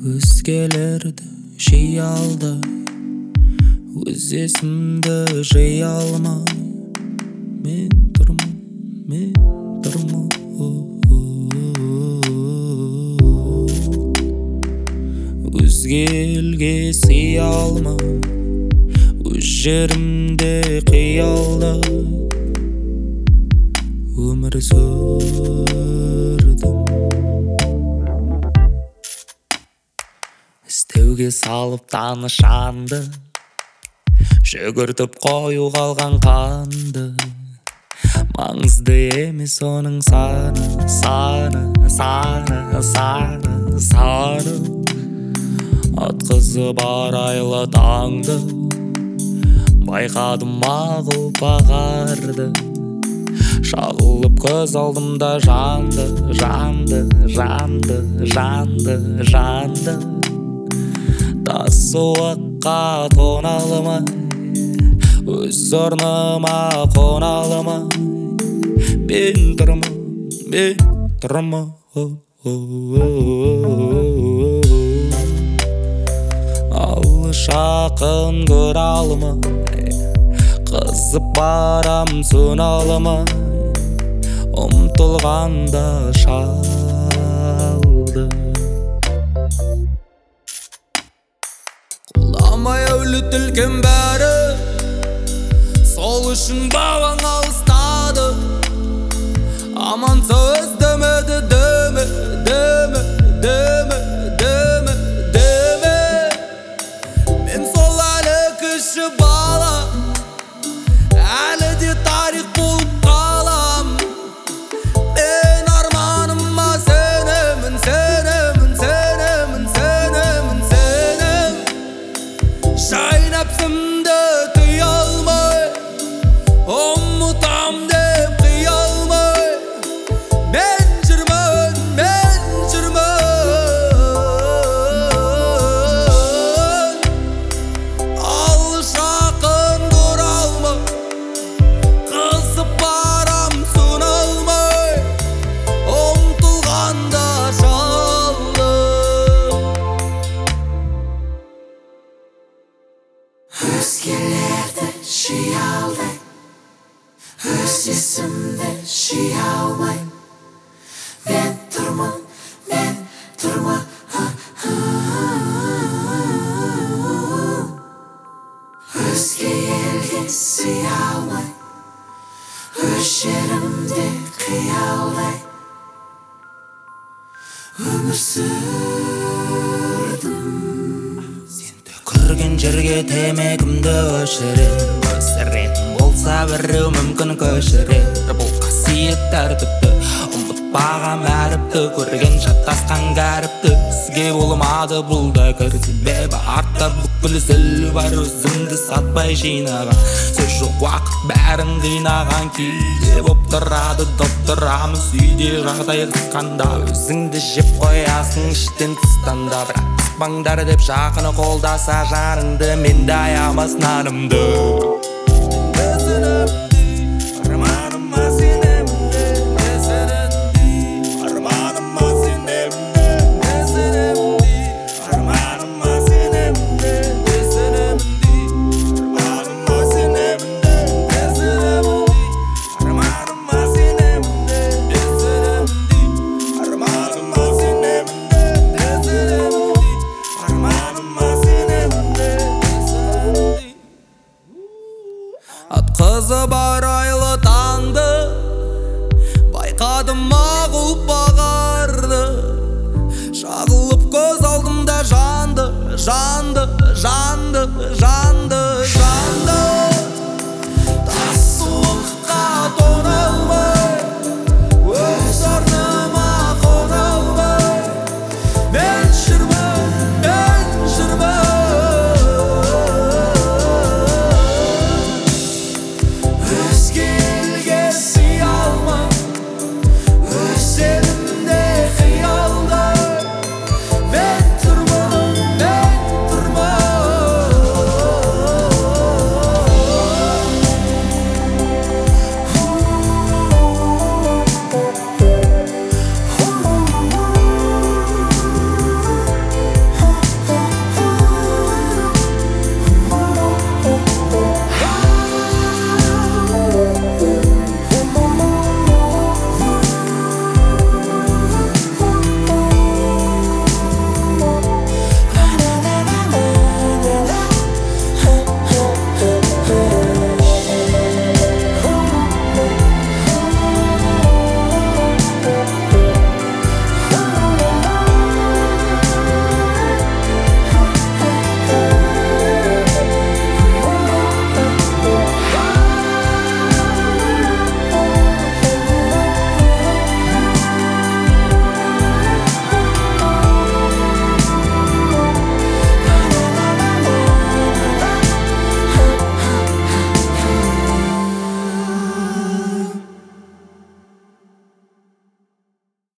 Өзгелерді жей алды, өз есімді жей алмай. Мен тұрмын өзге елге сый алмай, өз жерімде қиялда өмір сүрдім. Іздеуге салып танышанды, жүгіртіп қою қалған қанды. Маңызды емес оның саны атқызып арайлы таңды. Байқадым мағыл бағарды, шағылып көз алдымда жанды. Тас суыққа тоналымай, өз орныма қоналымай. Мен тұрмын алыс жақын көре алмай, қызып барам сөне алмай. Ұмтылғанда шалды, құламай әулетілген бәрі, сол үшін бағаң алыстады. Аман сөз демеді, мен сол әлі кіші бала, әлі де тарих болып қалам. Мен арманыма сенемін. Жайнап сымды тый алмай, ұмытам деп қия алмай. Мен жүрмін алыс жақын көре алмай, қызып барам сөне алмай. Ұмтылғанда шалды, өзгелерді жей алды, өз есімді жей алмай. Мен тұрмын өзге елге сый алмай, өз жерімде қиялдай өмір сүрдім. көрген жерге темекімді өшіретін болса біреу мүмкін көшірер. Бұл қасиет тәртіпті ұмытпаған әріпті, көрген жаттасқан кәріпті. Сізге болмады бұл да кір, себебі артта бүкіл зіл бар. Өзіңді сатпай жинаған сөз жоқ, уақыт бәрін қинаған. Кейде боп тұрады доптырамыз үйде жағдай қысқанда. Өзіңді жеп қоясың іштен тыстанда, бірақ қыспаңдар деп жақыны қолдаса жаныңды. Мен де аямас нарымды. Атқызып арайлы